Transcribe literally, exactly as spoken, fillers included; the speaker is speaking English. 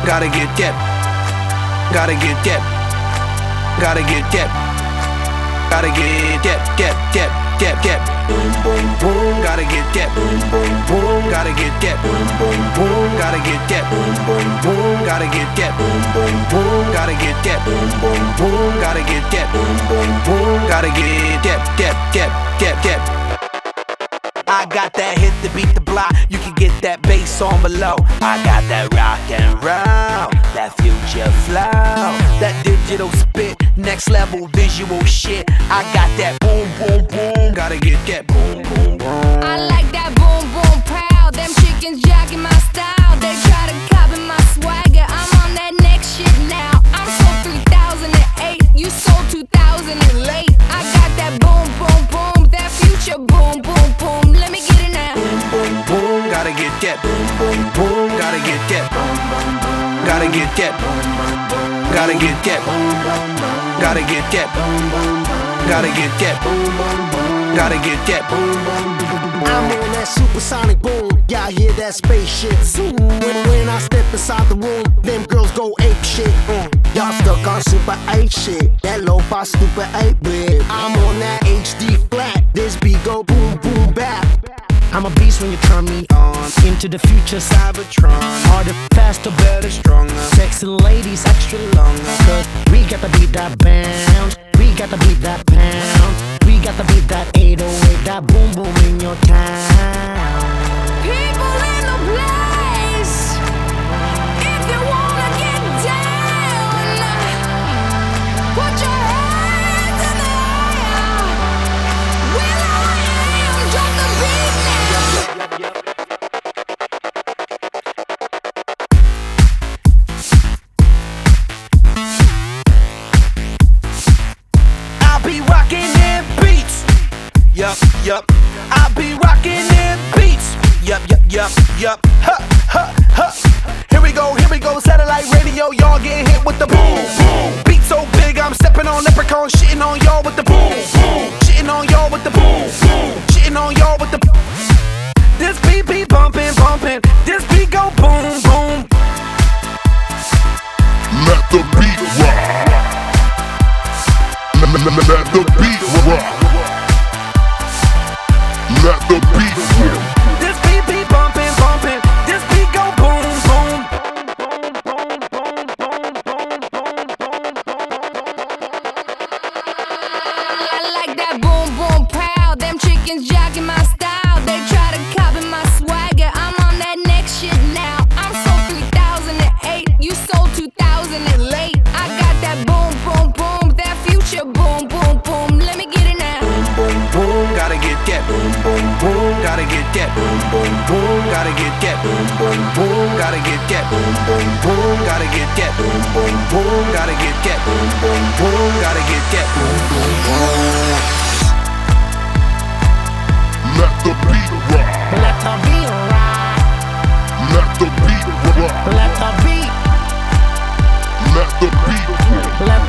Gotta get that. Gotta get that. Gotta get that. Gotta get that, that, that, that, that. Boom, boom, boom. Gotta get that. Boom, boom, boom. Gotta get that. Boom, boom, boom. Gotta get that. Boom, boom, boom. Gotta get that. Boom, boom, boom. Gotta get that. Boom, boom, boom. Gotta get that. Boom, boom, boom. Gotta get that, that, that, that, that. I got that hit to beat the block. You can get that bass on below. I got that rock and roll, that future flow, that digital spit, next level visual shit. I got that boom, boom, boom. Gotta get that boom, boom, boom. I like that boom, boom, proud. Them chickens jacking my style. They try to copy my swagger. I'm on that next shit now. I'm sold three thousand eight. You sold two thousand late. I got that boom, boom, boom. That future boom, boom, boom. Let me get it now. Boom, boom, boom. Gotta get that. Boom, boom, boom. Gotta get that. Gotta get that. Gotta get that. Gotta get that. Gotta get that. Gotta get that. I'm on that supersonic boom. Y'all hear that spaceship zoom. When, when I step inside the room, them girls go ape shit. Mm. Y'all stuck on super eight shit. That lo-fi stupid eight bit. I'm on that H D flat. This beat go boom boom bap. I'm a beast when you turn me on. Into the future Cybertron. Harder, faster, better, stronger. Sexy ladies extra longer. Cause we got to beat that bounce. We got to beat that pound. We got to beat that eight oh eight. That boom boom in your town. People in the place. If you wanna get down, put your hands in the air. Will I am, drop the beat now. I'll be rocking them beats. Yup, yup. I'll be rocking them beats. Yup, yup, yup, yup. Huh, huh, huh. Here we go, here we go. Satellite radio, y'all getting hit with the boom, boom. Beat so big, I'm stepping on leprechauns, shitting on y'all with the boom, boom. Shitting on y'all with the boom, boom. Shitting on y'all with the. This beat be bumping, bumping. This beat go boom, boom. Let the beat rock. Let the beat rock. Let the beat rock. This beat be bumping, bumping. This beat go boom, boom. I like that boom, boom, proud. Them chickens jacking my style. They try to copy my swagger. I'm on that next shit now. I'm sold three thousand eight. You sold two thousand late. I got that boom, boom, boom. That future boom, boom, boom. Let me get it now. Boom, boom, gotta get that. Boom, boom, boom, gotta get that. Boom, boom, boom, gotta get that. Boom, boom, boom, gotta get that. Boom, boom, boom, gotta get that. Boom, boom, boom, gotta get that. Boom, boom, boom, gotta get that. Boom, boom, boom. Let the beat rock. Let the beat rock. Let the beat rock. Let the beat. Let the beat rock. Let